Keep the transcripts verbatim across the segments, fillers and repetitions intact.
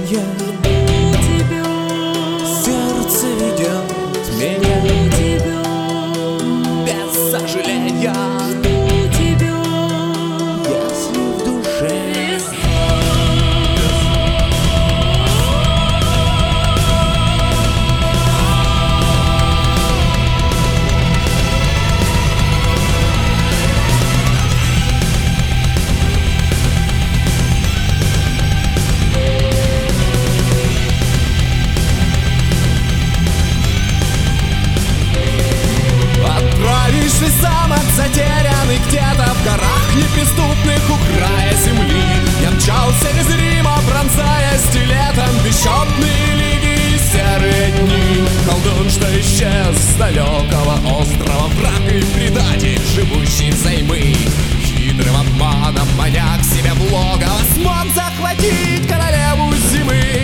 я сердце ведет меня без сожаления, если в душе замок затерянный где-то в горах неприступных у края земли. Я мчался незримо, пронзая стилетом бесчетные лиги и серые дни. Колдун, что исчез с далекого острова, враг и предатель, живущий взаймы. Хитрым обманом маня к себе в логово смог захватить королеву зимы.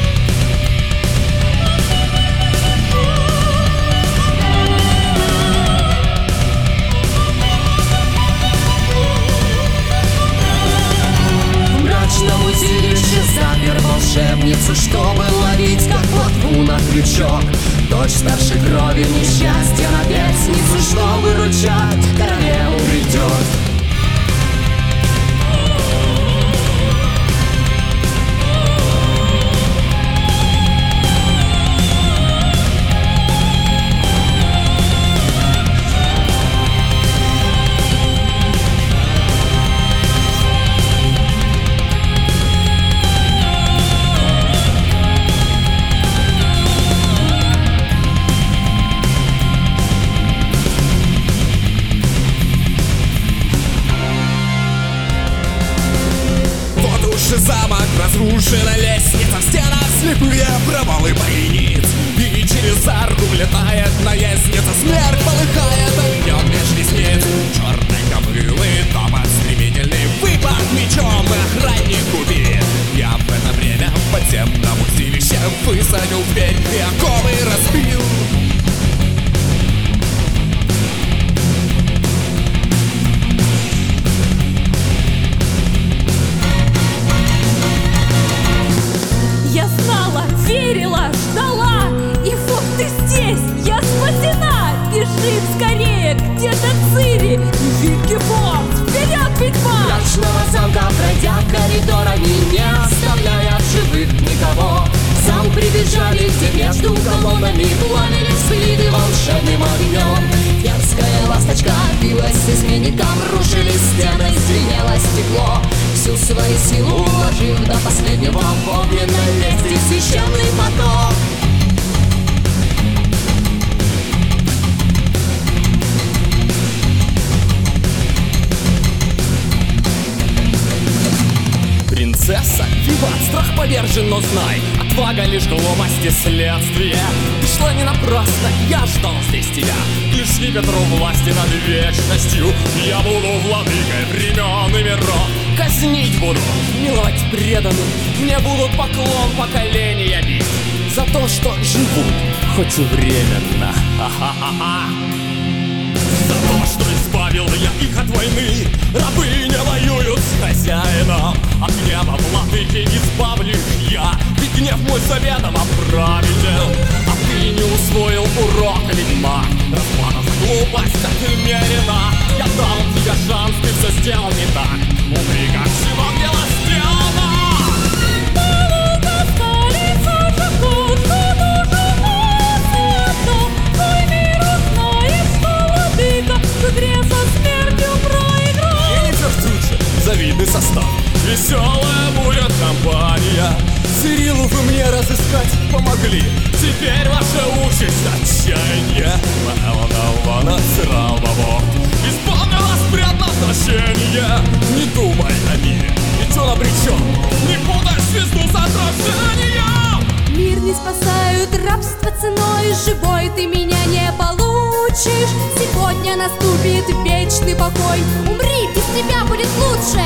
Запер волшебницу, чтобы ловить, как плотву на крючок. Дочь старшей крови в несчастье на песницу, что выручать королеву придет. Замок, разрушена лестница, в стенах слепые провалы бойниц. И через арку влетает наездница, смерть полыхает огнем меж ресниц. Черной кобылы топот стремительный, выпад мечом и охранник убит. Я в это время в подземном узилище высадил дверь и оковы разбил. Верила, ждала, и вот ты здесь, я спасена. Бежим скорее, где-то Цири и Вильгефорд, вперед, ведьма! Мрачного замка, пройдя коридорами, не оставляя в живых никого, в зал прибежали, где между колоннами пламенем следы волшебным огнем. Дерзкая ласточка билась изменником, рушились стены, звенело стекло. Всю свою силу уложив до последнего в огненной лезвии священный поток. Принцесса, виват, страх повержен, но знай, отвага лишь глупость и следствие. Ты шла не напрасно, я ждал здесь тебя. Клешни ветру власти над вечностью. Я буду владыкой времен и миров. Казнить буду, миловать преданным. Мне будут поклон поколения бить за то, что живут, хоть и временно. Ха-ха-ха-ха. За то, что избавил я их от войны. Рабы не воюют с хозяином. От гнева владыки избавлю я. Ведь гнев мой заветом оправитель. А ты не усвоил урок, ведьма. Расплата за глупость отмерена. Я дал тебе шанс, ты все сделал не так. Умри, как сегодня дело сделано. Завидный состав, веселая будет компания. Цирилу вы мне разыскать помогли. Теперь ваша участь отчаяние. Вана срал бабок, исполнилось предназначение. Не думай о мире, ведь он обречен. Не путай звезду с отражением. Мир не спасают, рабство ценой. Живой ты меня не получишь. Сегодня наступит вечный покой. Умри, без тебя будет лучше.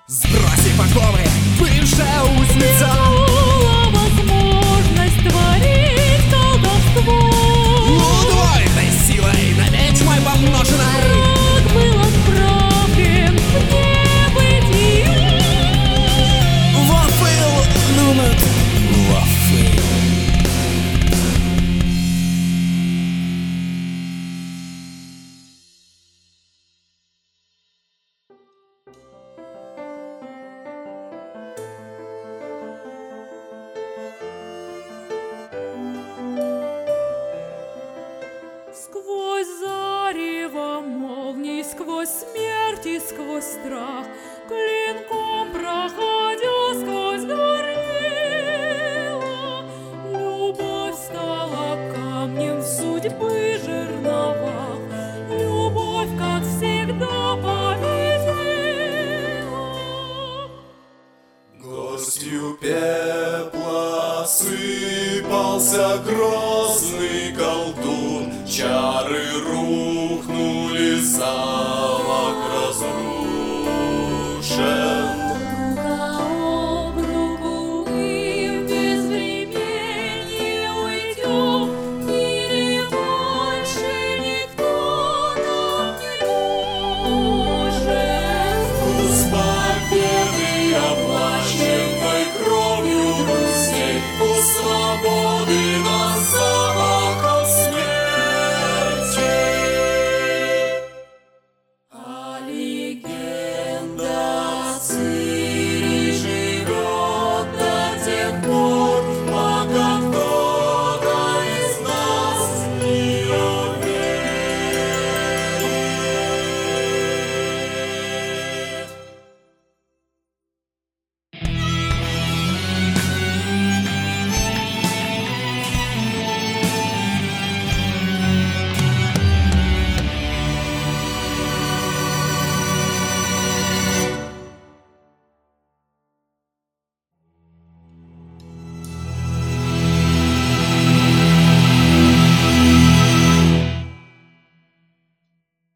Сбросив оковы, бывшая узница Была возможность творить колдовство. удвоенной силой на ведьмой помноженной. Враг был отправлен в небытие. Вафел Люмет Вафел. Сквозь зарево молний, сквозь смерть и сквозь страх, клинком проходя сквозь горнила, любовь стала камнем в судьбы жерновах, любовь, как всегда, победила. Горстью пепла сыпался грозный колдун, чары рухнули за